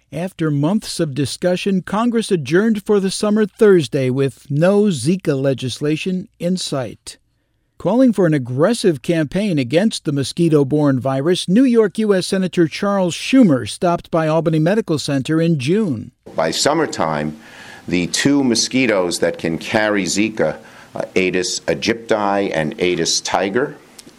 After months of discussion, Congress adjourned for the summer Thursday with no Zika legislation in sight. Calling for an aggressive campaign against the mosquito-borne virus, New York U.S. Senator Charles Schumer stopped by Albany Medical Center in June. By summertime, the two mosquitoes that can carry Zika, Aedes aegypti and Aedes tiger,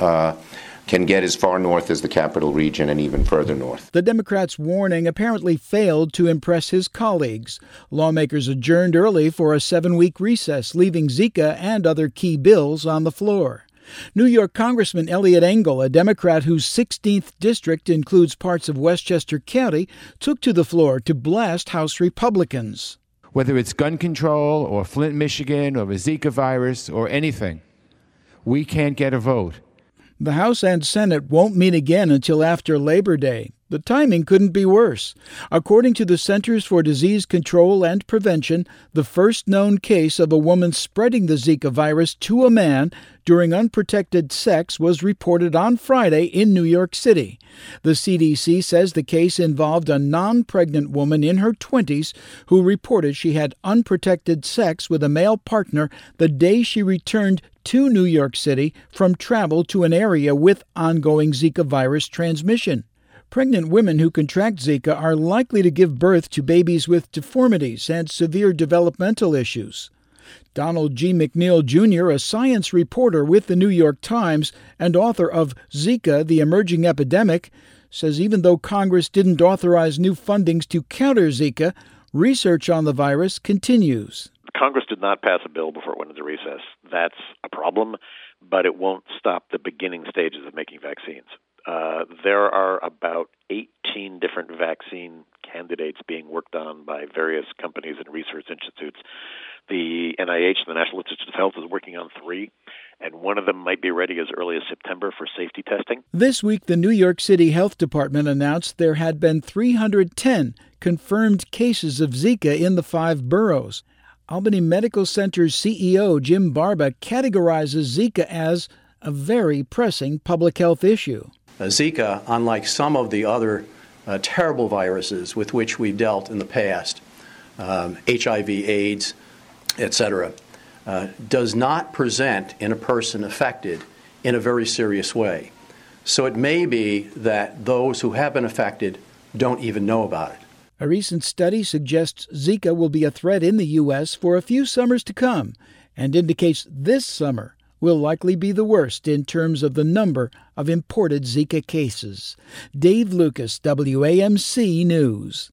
can get as far north as the capital region and even further north. The Democrats' warning apparently failed to impress his colleagues. Lawmakers adjourned early for a 7-week recess, leaving Zika and other key bills on the floor. New York Congressman Eliot Engel, a Democrat whose 16th district includes parts of Westchester County, took to the floor to blast House Republicans. Whether it's gun control or Flint, Michigan, or the Zika virus or anything, we can't get a vote. The House and Senate won't meet again until after Labor Day. The timing couldn't be worse. According to the Centers for Disease Control and Prevention, the first known case of a woman spreading the Zika virus to a man during unprotected sex was reported on Friday in New York City. The CDC says the case involved a non-pregnant woman in her 20s who reported she had unprotected sex with a male partner the day she returned to New York City from travel to an area with ongoing Zika virus transmission. Pregnant women who contract Zika are likely to give birth to babies with deformities and severe developmental issues. Donald G. McNeil, Jr., a science reporter with the New York Times and author of Zika, the Emerging Epidemic, says even though Congress didn't authorize new fundings to counter Zika, research on the virus continues. Congress did not pass a bill before it went into recess. That's a problem, but it won't stop the beginning stages of making vaccines. There are about 18 different vaccine candidates being worked on by various companies and research institutes. The NIH, the National Institutes of Health, is working on 3, and one of them might be ready as early as September for safety testing. This week, the New York City Health Department announced there had been 310 confirmed cases of Zika in the 5 boroughs. Albany Medical Center's CEO, Jim Barba, categorizes Zika as a very pressing public health issue. Zika, unlike some of the other terrible viruses with which we've dealt in the past, HIV, AIDS, etc., does not present in a person affected in a very serious way. So it may be that those who have been affected don't even know about it. A recent study suggests Zika will be a threat in the U.S. for a few summers to come and indicates this summer will likely be the worst in terms of the number of imported Zika cases. Dave Lucas, WAMC News.